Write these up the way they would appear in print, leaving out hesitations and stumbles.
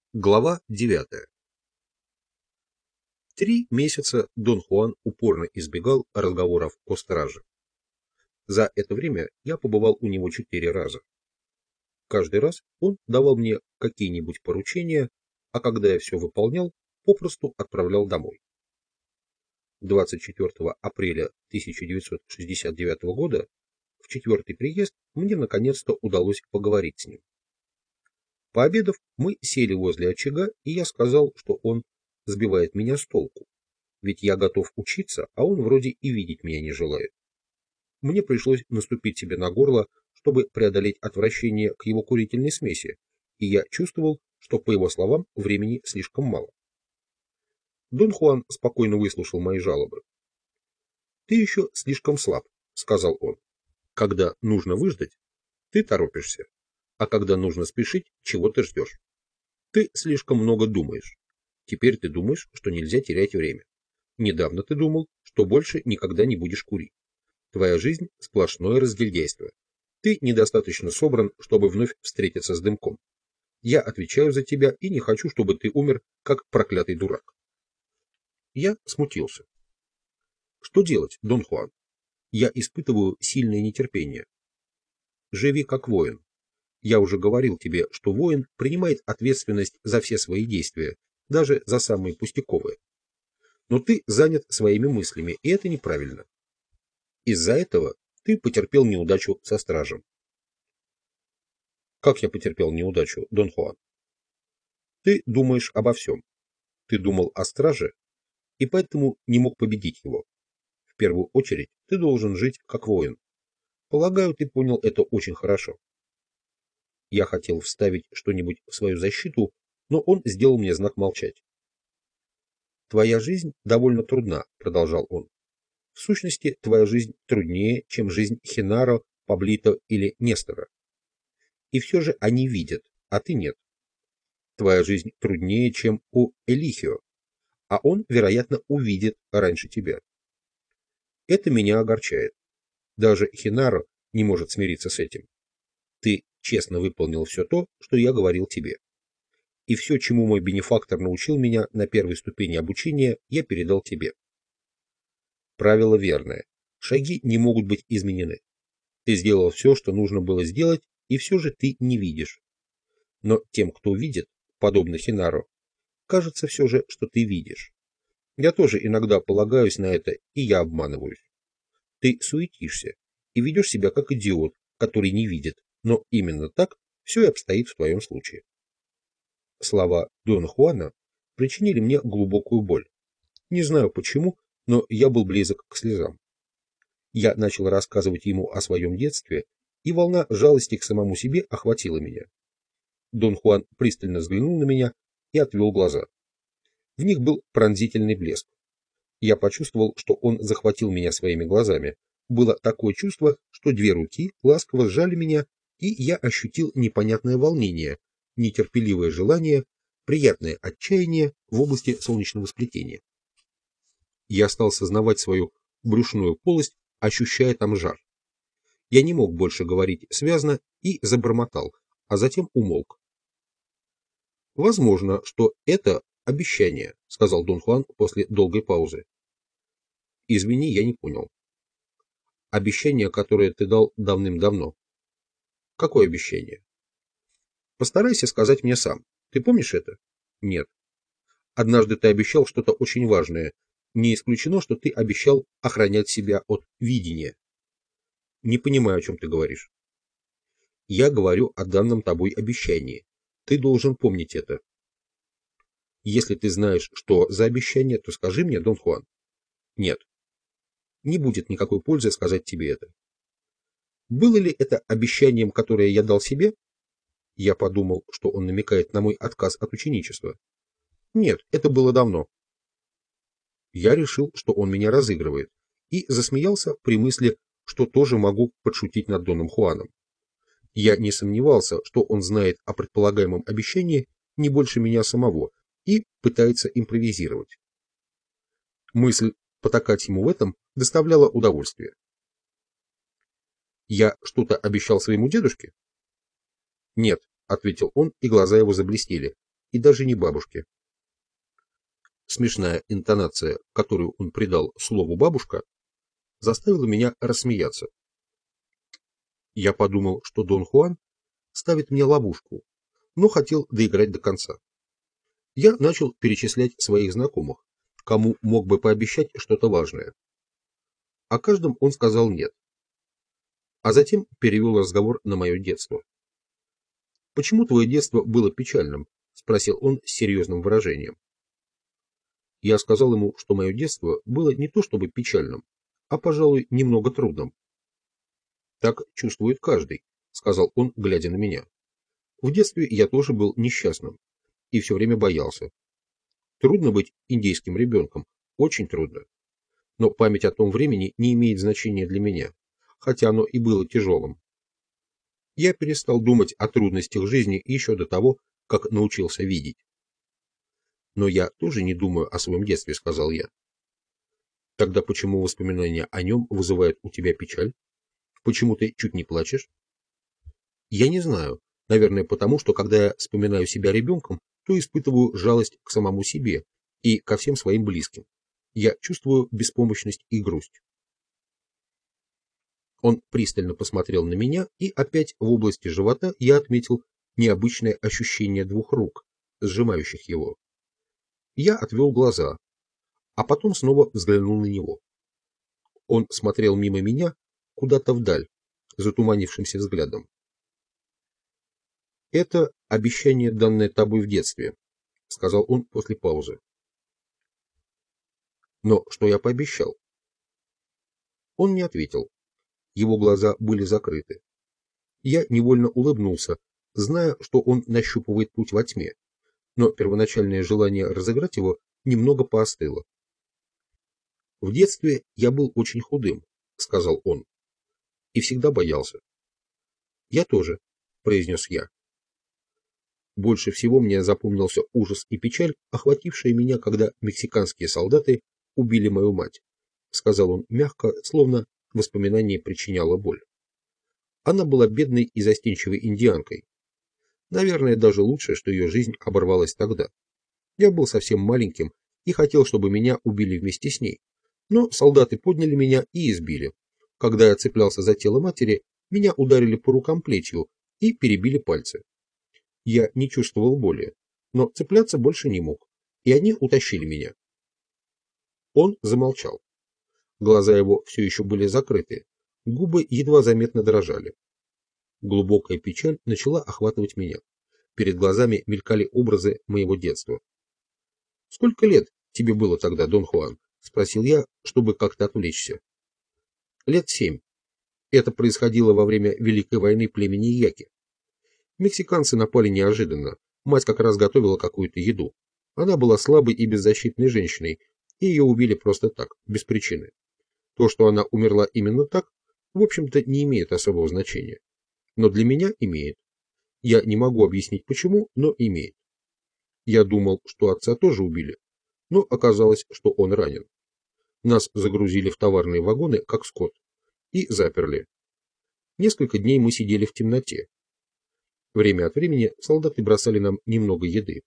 Глава 9. 3 месяца Дон Хуан упорно избегал разговоров о страже. За это время я побывал у него 4 раза. Каждый раз он давал мне какие-нибудь поручения, а когда я все выполнял, попросту отправлял домой. 24 апреля 1969 года, в 4-й приезд, мне наконец-то удалось поговорить с ним. Пообедав, мы сели возле очага, и я сказал, что он сбивает меня с толку, ведь я готов учиться, а он вроде и видеть меня не желает. Мне пришлось наступить себе на горло, чтобы преодолеть отвращение к его курительной смеси, и я чувствовал, что, по его словам, времени слишком мало. Дон Хуан спокойно выслушал мои жалобы. «Ты еще слишком слаб», — сказал он. «Когда нужно выждать, ты торопишься, а когда нужно спешить, чего ты ждешь? Ты слишком много думаешь. Теперь ты думаешь, что нельзя терять время. Недавно ты думал, что больше никогда не будешь курить. Твоя жизнь – сплошное разгильдяйство. Ты недостаточно собран, чтобы вновь встретиться с дымком. Я отвечаю за тебя и не хочу, чтобы ты умер, как проклятый дурак». Я смутился. Что делать, Дон Хуан? Я испытываю сильное нетерпение. Живи как воин. Я уже говорил тебе, что воин принимает ответственность за все свои действия, даже за самые пустяковые. Но ты занят своими мыслями, и это неправильно. Из-за этого ты потерпел неудачу со стражем. Как я потерпел неудачу, Дон Хуан? Ты думаешь обо всем. Ты думал о страже, и поэтому не мог победить его. В первую очередь ты должен жить как воин. Полагаю, ты понял это очень хорошо. Я хотел вставить что-нибудь в свою защиту, но он сделал мне знак молчать. «Твоя жизнь довольно трудна», — продолжал он. «В сущности, твоя жизнь труднее, чем жизнь Хенаро, Паблито или Нестора. И все же они видят, а ты нет. Твоя жизнь труднее, чем у Элихио, а он, вероятно, увидит раньше тебя. Это меня огорчает. Даже Хенаро не может смириться с этим. Ты честно выполнил все то, что я говорил тебе. И все, чему мой бенефактор научил меня на первой ступени обучения, я передал тебе. Правило верное. Шаги не могут быть изменены. Ты сделал все, что нужно было сделать, и все же ты не видишь. Но тем, кто видит, подобно Хинару, кажется все же, что ты видишь. Я тоже иногда полагаюсь на это, и я обманываюсь. Ты суетишься и ведешь себя как идиот, который не видит, но именно так все и обстоит в твоем случае. Слова Дона Хуана причинили мне глубокую боль. Не знаю почему, но я был близок к слезам. Я начал рассказывать ему о своем детстве, и волна жалости к самому себе охватила меня. Дон Хуан пристально взглянул на меня и отвел глаза. В них был пронзительный блеск. Я почувствовал, что он захватил меня своими глазами. Было такое чувство, что 2 руки ласково сжали меня, и я ощутил непонятное волнение, нетерпеливое желание, приятное отчаяние в области солнечного сплетения. Я стал сознавать свою брюшную полость, ощущая там жар. Я не мог больше говорить связно и забормотал, а затем умолк. «Возможно, что это обещание», — сказал Дон Хуан после долгой паузы. «Извини, я не понял». «Обещание, которое ты дал давным-давно». «Какое обещание?» «Постарайся сказать мне сам. Ты помнишь это?» «Нет». «Однажды ты обещал что-то очень важное. Не исключено, что ты обещал охранять себя от видения». «Не понимаю, о чем ты говоришь». «Я говорю о данном тобой обещании. Ты должен помнить это». «Если ты знаешь, что за обещание, то скажи мне, Дон Хуан». «Нет». «Не будет никакой пользы сказать тебе это». «Было ли это обещанием, которое я дал себе?» Я подумал, что он намекает на мой отказ от ученичества. «Нет, это было давно». Я решил, что он меня разыгрывает, и засмеялся при мысли, что тоже могу подшутить над Доном Хуаном. Я не сомневался, что он знает о предполагаемом обещании не больше меня самого и пытается импровизировать. Мысль потакать ему в этом доставляла удовольствие. «Я что-то обещал своему дедушке?» «Нет», — ответил он, и глаза его заблестели. и даже не бабушке. Смешная интонация, которую он придал слову «бабушка», заставила меня рассмеяться. Я подумал, что Дон Хуан ставит мне ловушку, но хотел доиграть до конца. Я начал перечислять своих знакомых, кому мог бы пообещать что-то важное. О каждом он сказал «нет», а затем перевел разговор на мое детство. «Почему твое детство было печальным?» – спросил он с серьезным выражением. Я сказал ему, что мое детство было не то чтобы печальным, а, пожалуй, немного трудным. «Так чувствует каждый», – сказал он, глядя на меня. «В детстве я тоже был несчастным и все время боялся. Трудно быть индейским ребенком, очень трудно. Но память о том времени не имеет значения для меня, хотя оно и было тяжелым. Я перестал думать о трудностях жизни еще до того, как научился видеть. Но я тоже не думаю о своем детстве», — сказал я. «Тогда почему воспоминания о нем вызывают у тебя печаль? Почему ты чуть не плачешь?» «Я не знаю. Наверное, потому что, когда я вспоминаю себя ребенком, то испытываю жалость к самому себе и ко всем своим близким. Я чувствую беспомощность и грусть». Он пристально посмотрел на меня, и опять в области живота я отметил необычное ощущение двух рук, сжимающих его. Я отвел глаза, а потом снова взглянул на него. Он смотрел мимо меня куда-то вдаль, затуманившимся взглядом. «Это обещание, данное тобой в детстве», — сказал он после паузы. «Но что я пообещал?» Он не ответил. Его глаза были закрыты. Я невольно улыбнулся, зная, что он нащупывает путь во тьме, но первоначальное желание разыграть его немного поостыло. «В детстве я был очень худым», — сказал он, — «и всегда боялся». «Я тоже», — произнес я. Больше всего мне запомнился ужас и печаль, охватившие меня, когда мексиканские солдаты убили мою мать, — сказал он мягко, словно воспоминание причиняло боль. Она была бедной и застенчивой индианкой. Наверное, даже лучше, что ее жизнь оборвалась тогда. Я был совсем маленьким и хотел, чтобы меня убили вместе с ней. Но солдаты подняли меня и избили. Когда я цеплялся за тело матери, меня ударили по рукам плетью и перебили пальцы. Я не чувствовал боли, но цепляться больше не мог, и они утащили меня. Он замолчал. Глаза его все еще были закрыты, губы едва заметно дрожали. Глубокая печаль начала охватывать меня. Перед глазами мелькали образы моего детства. «Сколько лет тебе было тогда, Дон Хуан?» — спросил я, чтобы как-то отвлечься. «Лет 7. Это происходило во время Великой войны племени Яки. Мексиканцы напали неожиданно. Мать как раз готовила какую-то еду. Она была слабой и беззащитной женщиной, и ее убили просто так, без причины. То, что она умерла именно так, в общем-то, не имеет особого значения. Но для меня имеет. Я не могу объяснить почему, но имеет. Я думал, что отца тоже убили, но оказалось, что он ранен. Нас загрузили в товарные вагоны, как скот, и заперли. Несколько дней мы сидели в темноте. Время от времени солдаты бросали нам немного еды.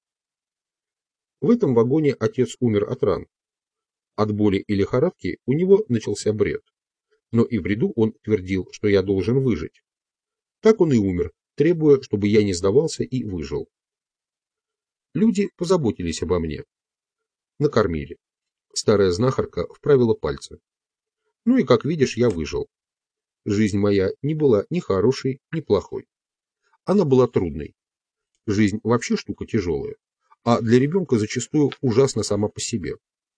В этом вагоне отец умер от ран. От боли и лихорадки у него начался бред. Но и в бреду он твердил, что я должен выжить. Так он и умер, требуя, чтобы я не сдавался и выжил. Люди позаботились обо мне. Накормили. Старая знахарка вправила пальцы. Ну и, как видишь, я выжил. Жизнь моя не была ни хорошей, ни плохой. Она была трудной. Жизнь вообще штука тяжелая, а для ребенка зачастую ужасна сама по себе.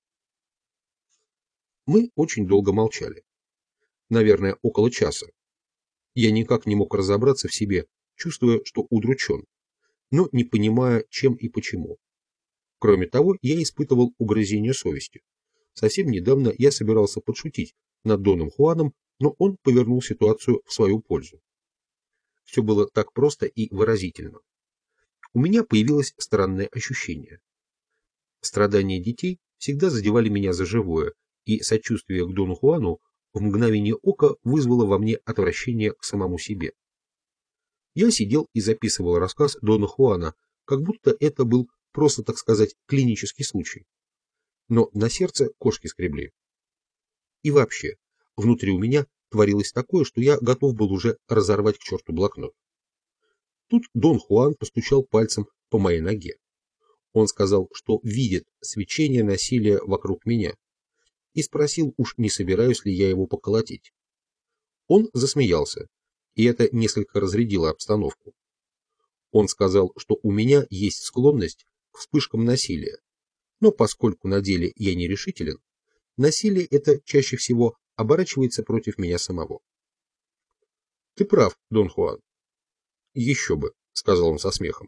Мы очень долго молчали. Наверное, около часа. Я никак не мог разобраться в себе, чувствуя, что удручен, но не понимая, чем и почему. Кроме того, я испытывал угрызение совести. Совсем недавно я собирался подшутить над Доном Хуаном, но он повернул ситуацию в свою пользу. Все было так просто и выразительно. У меня появилось странное ощущение. Страдания детей всегда задевали меня за живое, и сочувствие к Дону Хуану в мгновение ока вызвало во мне отвращение к самому себе. Я сидел и записывал рассказ Дона Хуана, как будто это был просто, так сказать, клинический случай. Но на сердце кошки скребли. И вообще, внутри у меня творилось такое, что я готов был уже разорвать к черту блокнот. Тут Дон Хуан постучал пальцем по моей ноге. Он сказал, что видит свечение насилия вокруг меня, и спросил, уж не собираюсь ли я его поколотить. Он засмеялся, и это несколько разрядило обстановку. Он сказал, что у меня есть склонность к вспышкам насилия, но поскольку на деле я нерешителен, насилие это чаще всего оборачивается против меня самого. Ты прав, Дон Хуан. Еще бы, сказал он со смехом.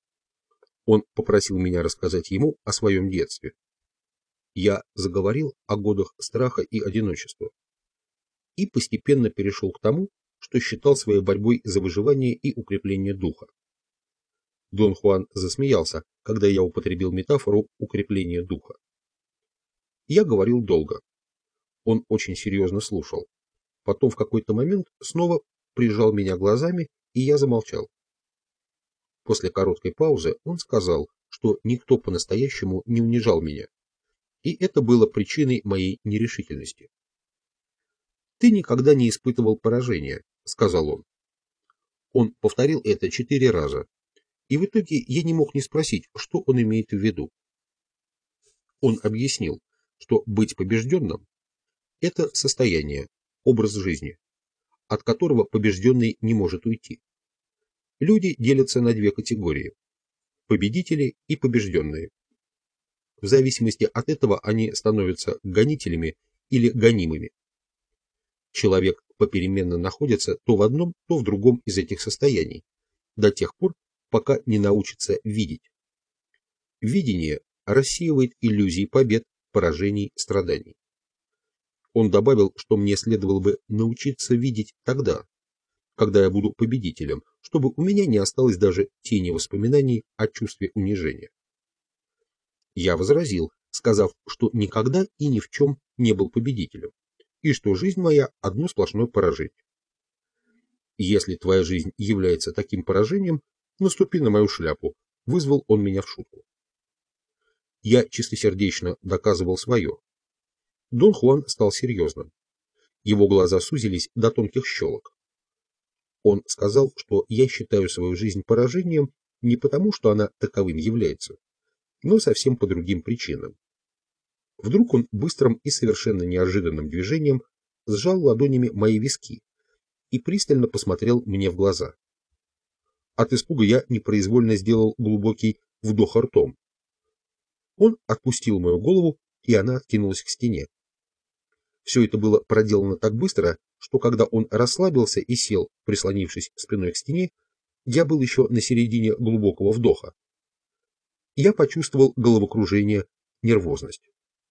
Он попросил меня рассказать ему о своем детстве. Я заговорил о годах страха и одиночества и постепенно перешел к тому, что считал своей борьбой за выживание и укрепление духа. Дон Хуан засмеялся, когда я употребил метафору укрепления духа. Я говорил долго. Он очень серьезно слушал. Потом в какой-то момент снова прижал меня глазами, и я замолчал. После короткой паузы он сказал, что никто по-настоящему не унижал меня, и это было причиной моей нерешительности. «Ты никогда не испытывал поражения», — сказал он. Он повторил это 4 раза, и в итоге я не мог не спросить, что он имеет в виду. Он объяснил, что быть побежденным — это состояние, образ жизни, от которого побежденный не может уйти. Люди делятся на 2 категории – победители и побежденные. В зависимости от этого они становятся гонителями или гонимыми. Человек попеременно находится то в одном, то в другом из этих состояний, до тех пор, пока не научится видеть. Видение рассеивает иллюзии побед, поражений, страданий. Он добавил, что мне следовало бы научиться видеть тогда, когда я буду победителем, чтобы у меня не осталось даже тени воспоминаний о чувстве унижения. Я возразил, сказав, что никогда и ни в чем не был победителем, и что жизнь моя одно сплошное поражение. Если твоя жизнь является таким поражением, наступи на мою шляпу, вызвал он меня в шутку. Я чистосердечно доказывал свое. Дон Хуан стал серьезным. Его глаза сузились до тонких щелок. Он сказал, что я считаю свою жизнь поражением не потому, что она таковым является, но совсем по другим причинам. Вдруг он быстрым и совершенно неожиданным движением сжал ладонями мои виски и пристально посмотрел мне в глаза. От испуга я непроизвольно сделал глубокий вдох ртом. Он отпустил мою голову, и она откинулась к стене. Все это было проделано так быстро, что когда он расслабился и сел, прислонившись спиной к стене, я был еще на середине глубокого вдоха. Я почувствовал головокружение, нервозность.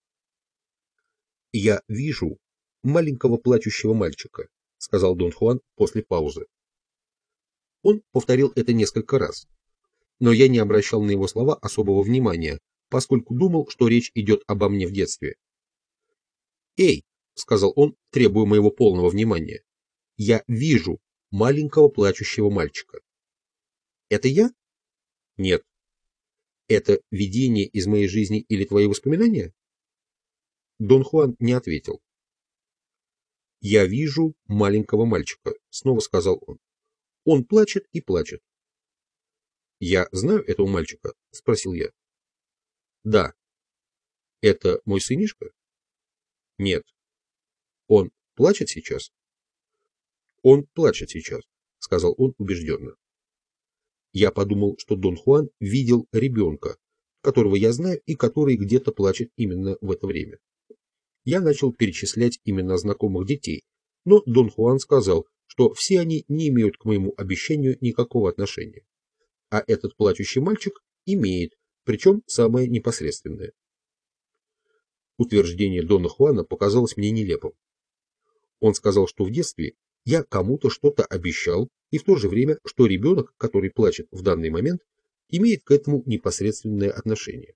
«Я вижу маленького плачущего мальчика», — сказал Дон Хуан после паузы. Он повторил это несколько раз, но я не обращал на его слова особого внимания, поскольку думал, что речь идет обо мне в детстве. «Эй!» — сказал он, требуя моего полного внимания. «Я вижу маленького плачущего мальчика». «Это я?» «Нет». «Это видение из моей жизни или твои воспоминания?» Дон Хуан не ответил. «Я вижу маленького мальчика», — снова сказал он. «Он плачет и плачет». «Я знаю этого мальчика?» — спросил я. «Да». «Это мой сынишка?» «Нет». «Он плачет сейчас?» «Он плачет сейчас», — сказал он убежденно. Я подумал, что Дон Хуан видел ребенка, которого я знаю и который где-то плачет именно в это время. Я начал перечислять имена знакомых детей, но Дон Хуан сказал, что все они не имеют к моему обещанию никакого отношения. А этот плачущий мальчик имеет, причем самое непосредственное. Утверждение Дона Хуана показалось мне нелепым. Он сказал, что в детстве я кому-то что-то обещал, и в то же время, что ребенок, который плачет в данный момент, имеет к этому непосредственное отношение.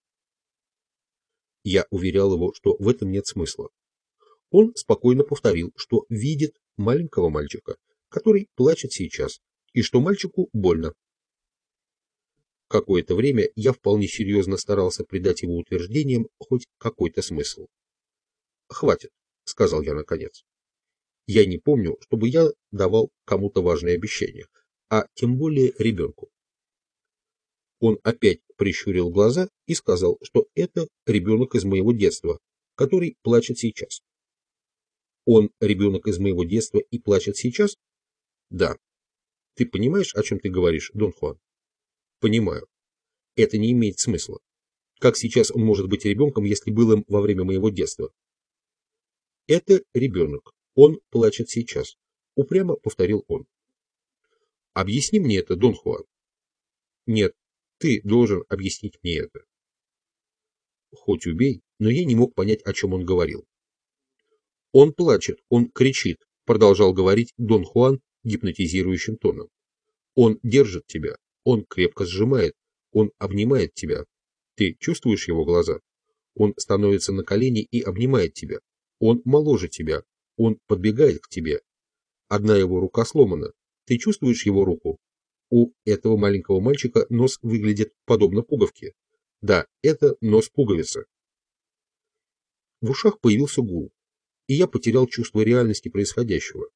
Я уверял его, что в этом нет смысла. Он спокойно повторил, что видит маленького мальчика, который плачет сейчас, и что мальчику больно. Какое-то время я вполне серьезно старался придать его утверждениям хоть какой-то смысл. «Хватит», — сказал я наконец. «Я не помню, чтобы я давал кому-то важные обещания, а тем более ребенку». Он опять прищурил глаза и сказал, что это ребенок из моего детства, который плачет сейчас. Он ребенок из моего детства и плачет сейчас? Да. Ты понимаешь, о чем ты говоришь, Дон Хуан? Понимаю. Это не имеет смысла. Как сейчас он может быть ребенком, если был им во время моего детства? Это ребенок. Он плачет сейчас. Упрямо повторил он. Объясни мне это, Дон Хуан. Нет, ты должен объяснить мне это. Хоть убей, но я не мог понять, о чем он говорил. Он плачет, он кричит, продолжал говорить Дон Хуан гипнотизирующим тоном. Он держит тебя, он крепко сжимает, он обнимает тебя. Ты чувствуешь его глаза? Он становится на колени и обнимает тебя. Он моложе тебя, он подбегает к тебе. Одна его рука сломана. Ты чувствуешь его руку? У этого маленького мальчика нос выглядит подобно пуговке. Да, это нос пуговицы. В ушах появился гул, и я потерял чувство реальности происходящего.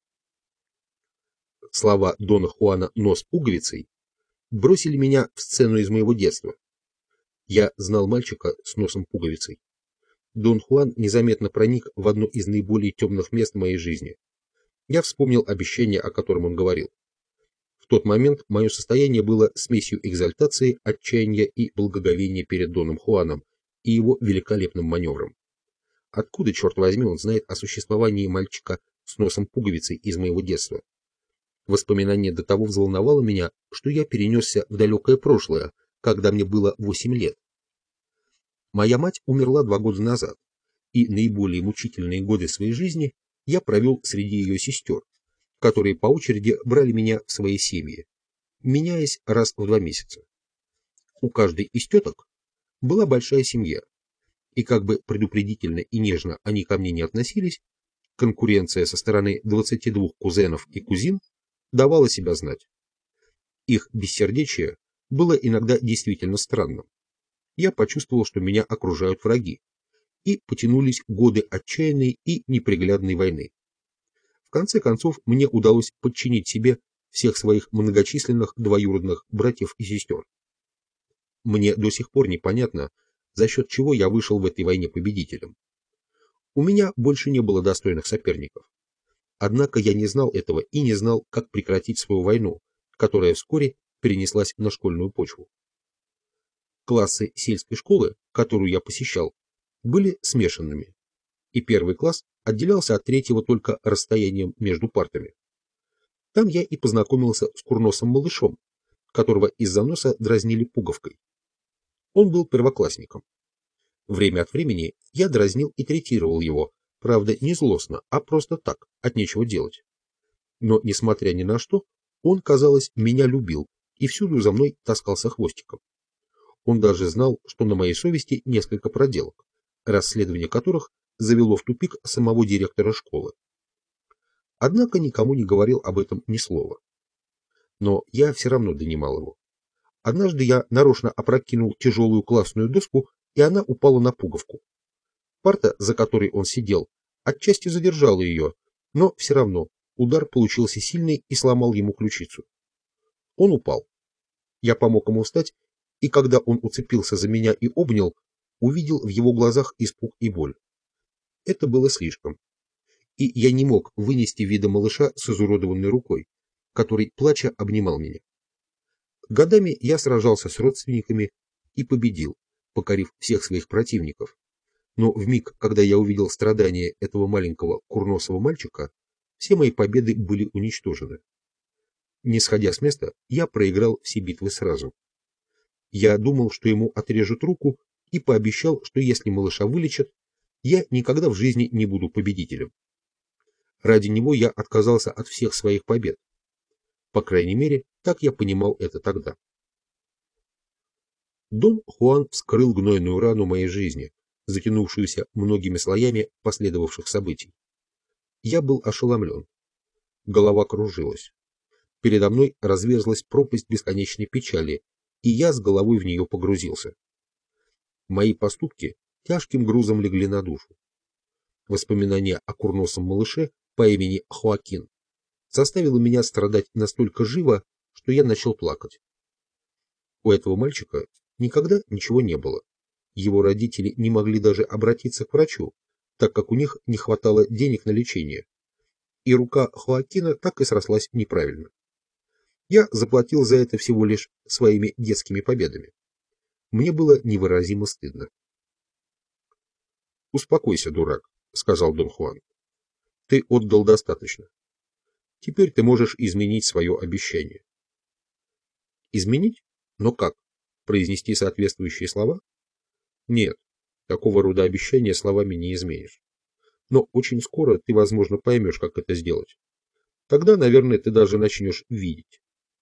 Слова Дона Хуана «нос пуговицей» бросили меня в сцену из моего детства. Я знал мальчика с носом пуговицей. Дон Хуан незаметно проник в одно из наиболее темных мест моей жизни. Я вспомнил обещание, о котором он говорил. В тот момент мое состояние было смесью экзальтации, отчаяния и благоговения перед Доном Хуаном и его великолепным маневром. Откуда, черт возьми, он знает о существовании мальчика с носом пуговицей из моего детства? Воспоминание до того взволновало меня, что я перенесся в далекое прошлое, когда мне было 8 лет. Моя мать умерла 2 года назад, и наиболее мучительные годы своей жизни я провел среди ее сестер, которые по очереди брали меня в свои семьи, меняясь раз в 2 месяца. У каждой из теток была большая семья, и как бы предупредительно и нежно они ко мне не относились, конкуренция со стороны 22 кузенов и кузин давала себя знать. Их бессердечие было иногда действительно странным. Я почувствовал, что меня окружают враги, и потянулись годы отчаянной и неприглядной войны. В конце концов, мне удалось подчинить себе всех своих многочисленных двоюродных братьев и сестер. Мне до сих пор непонятно, за счет чего я вышел в этой войне победителем. У меня больше не было достойных соперников. Однако я не знал этого и не знал, как прекратить свою войну, которая вскоре перенеслась на школьную почву. Классы сельской школы, которую я посещал, были смешанными, и первый класс отделялся от третьего только расстоянием между партами. Там я и познакомился с курносым малышом, которого из-за носа дразнили пуговкой. Он был первоклассником. Время от времени я дразнил и третировал его, правда не злостно, а просто так, от нечего делать. Но, несмотря ни на что, он, казалось, меня любил и всюду за мной таскался хвостиком. Он даже знал, что на моей совести несколько проделок, расследование которых завело в тупик самого директора школы. Однако никому не говорил об этом ни слова. Но я все равно донимал его. Однажды я нарочно опрокинул тяжелую классную доску, и она упала на пуговку. Парта, за которой он сидел, отчасти задержала ее, но все равно удар получился сильный и сломал ему ключицу. Он упал. Я помог ему встать, и когда он уцепился за меня и обнял, увидел в его глазах испуг и боль. Это было слишком. И я не мог вынести вида малыша с изуродованной рукой, который, плача, обнимал меня. Годами я сражался с родственниками и победил, покорив всех своих противников. Но в миг, когда я увидел страдания этого маленького курносого мальчика, все мои победы были уничтожены. Не сходя с места, я проиграл все битвы сразу. Я думал, что ему отрежут руку, и пообещал, что если малыша вылечат, я никогда в жизни не буду победителем. Ради него я отказался от всех своих побед. По крайней мере, так я понимал это тогда. Дон Хуан вскрыл гнойную рану моей жизни, затянувшуюся многими слоями последовавших событий. Я был ошеломлен. Голова кружилась. Передо мной разверзлась пропасть бесконечной печали, и я с головой в нее погрузился. Мои поступки тяжким грузом легли на душу. Воспоминание о курносом малыше по имени Хоакин заставило меня страдать настолько живо, что я начал плакать. У этого мальчика никогда ничего не было. Его родители не могли даже обратиться к врачу, так как у них не хватало денег на лечение. И рука Хоакина так и срослась неправильно. Я заплатил за это всего лишь своими детскими победами. Мне было невыразимо стыдно. «Успокойся, дурак», — сказал Дон Хуан. «Ты отдал достаточно. Теперь ты можешь изменить свое обещание». «Изменить? Но как? Произнести соответствующие слова?» «Нет, такого рода обещания словами не изменишь. Но очень скоро ты, возможно, поймешь, как это сделать. Тогда, наверное, ты даже начнешь видеть».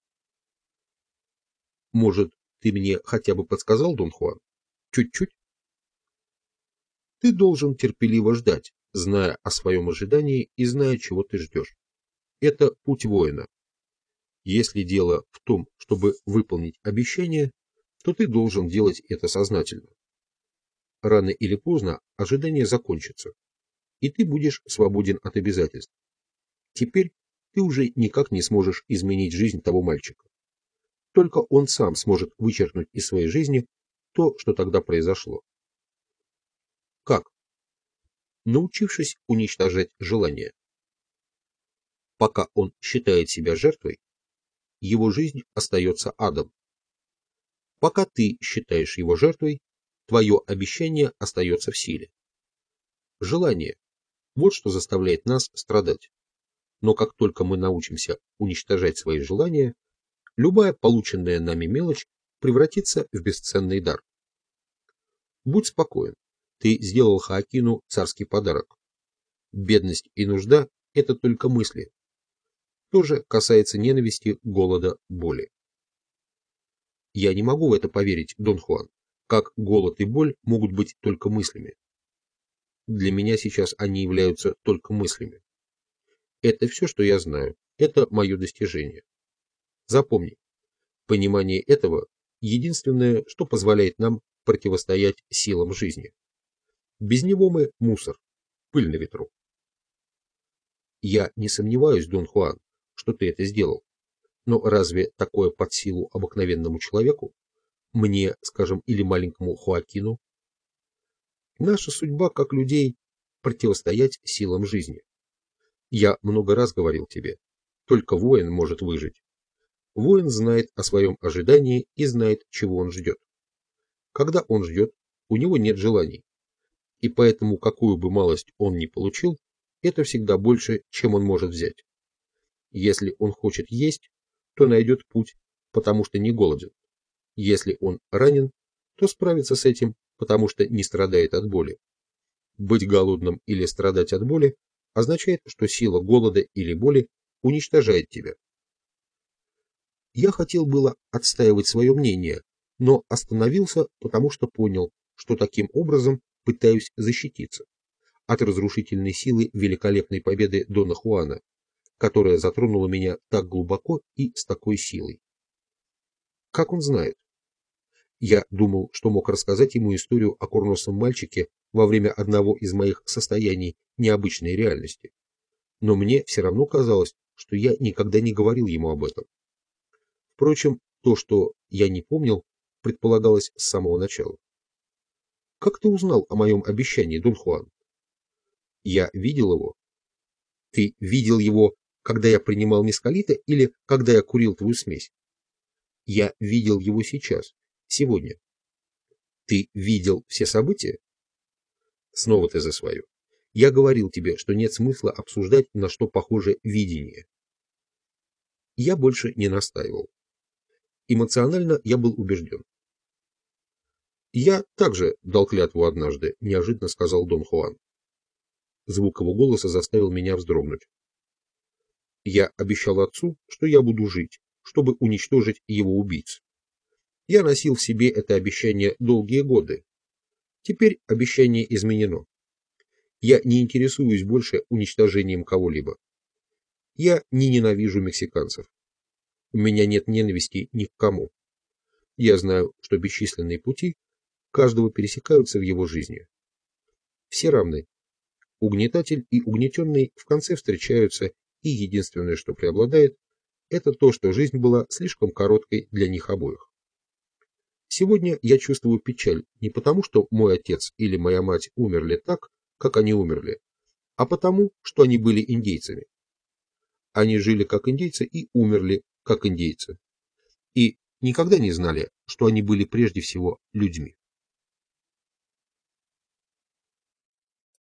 «Может, ты мне хотя бы подсказал, Дон Хуан? Чуть-чуть?» «Ты должен терпеливо ждать, зная о своем ожидании и зная, чего ты ждешь. Это путь воина. Если дело в том, чтобы выполнить обещание, то ты должен делать это сознательно. Рано или поздно ожидание закончится, и ты будешь свободен от обязательств. Теперь ты уже никак не сможешь изменить жизнь того мальчика. Только он сам сможет вычеркнуть из своей жизни то, что тогда произошло. Как? Научившись уничтожать желание. Пока он считает себя жертвой, его жизнь остается адом. Пока ты считаешь его жертвой, твое обещание остается в силе. Желание – вот что заставляет нас страдать. Но как только мы научимся уничтожать свои желания, любая полученная нами мелочь превратится в бесценный дар. Будь спокоен, ты сделал Хоакину царский подарок. Бедность и нужда – это только мысли. То же касается ненависти, голода, боли. Я не могу в это поверить, Дон Хуан, как голод и боль могут быть только мыслями. Для меня сейчас они являются только мыслями. Это все, что я знаю. Это мое достижение. Запомни, понимание этого – единственное, что позволяет нам противостоять силам жизни. Без него мы мусор, пыль на ветру. Я не сомневаюсь, Дон Хуан, что ты это сделал. Но разве такое под силу обыкновенному человеку? Мне, скажем, или маленькому Хоакину? Наша судьба, как людей, противостоять силам жизни. Я много раз говорил тебе, только воин может выжить. Воин знает о своем ожидании и знает, чего он ждет. Когда он ждет, у него нет желаний. И поэтому, какую бы малость он ни получил, это всегда больше, чем он может взять. Если он хочет есть, то найдет путь, потому что не голоден. Если он ранен, то справится с этим, потому что не страдает от боли. Быть голодным или страдать от боли означает, что сила голода или боли уничтожает тебя. Я хотел было отстаивать свое мнение, но остановился, потому что понял, что таким образом пытаюсь защититься от разрушительной силы великолепной победы Дона Хуана, которая затронула меня так глубоко и с такой силой. Как он знает? Я думал, что мог рассказать ему историю о курносом мальчике во время одного из моих состояний необычной реальности. Но мне все равно казалось, что я никогда не говорил ему об этом. Впрочем, то, что я не помнил, предполагалось с самого начала. Как ты узнал о моем обещании, Дон Хуан? Я видел его. Ты видел его, когда я принимал мескалита или когда я курил твою смесь? Я видел его сейчас, сегодня. Ты видел все события? Снова ты за свое. Я говорил тебе, что нет смысла обсуждать, на что похоже видение. Я больше не настаивал. Эмоционально я был убежден. Я также дал клятву однажды, неожиданно сказал Дон Хуан. Звук его голоса заставил меня вздрогнуть. Я обещал отцу, что я буду жить, чтобы уничтожить его убийц. Я носил в себе это обещание долгие годы. Теперь обещание изменено. Я не интересуюсь больше уничтожением кого-либо. Я не ненавижу мексиканцев. У меня нет ненависти ни к кому. Я знаю, что бесчисленные пути каждого пересекаются в его жизни. Все равны. Угнетатель и угнетенный в конце встречаются, и единственное, что преобладает, это то, что жизнь была слишком короткой для них обоих. Сегодня я чувствую печаль не потому, что мой отец или моя мать умерли так, как они умерли, а потому, что они были индейцами. Они жили как индейцы и умерли как индейцы. И никогда не знали, что они были прежде всего людьми.